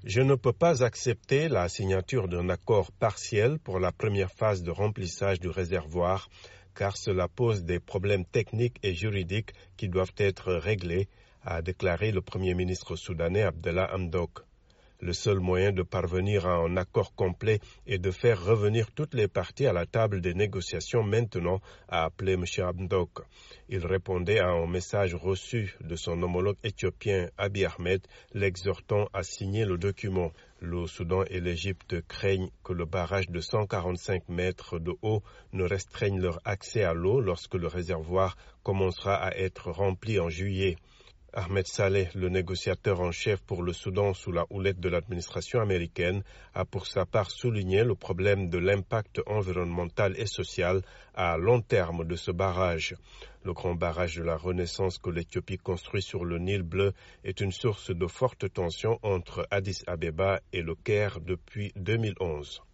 Je ne peux pas accepter la signature d'un accord partiel pour la première phase de remplissage du réservoir, car cela pose des problèmes techniques et juridiques qui doivent être réglés, a déclaré le Premier ministre soudanais Abdallah Hamdok. Le seul moyen de parvenir à un accord complet est de faire revenir toutes les parties à la table des négociations maintenant, a appelé M. Hamdok. Il répondait à un message reçu de son homologue éthiopien Abiy Ahmed, l'exhortant à signer le document. Le Soudan et l'Égypte craignent que le barrage de 145 mètres de haut ne restreigne leur accès à l'eau lorsque le réservoir commencera à être rempli en juillet. Ahmed Saleh, le négociateur en chef pour le Soudan sous la houlette de l'administration américaine, a pour sa part souligné le problème de l'impact environnemental et social à long terme de ce barrage. Le grand barrage de la Renaissance que l'Éthiopie construit sur le Nil bleu est une source de forte tension entre Addis Abeba et le Caire depuis 2011.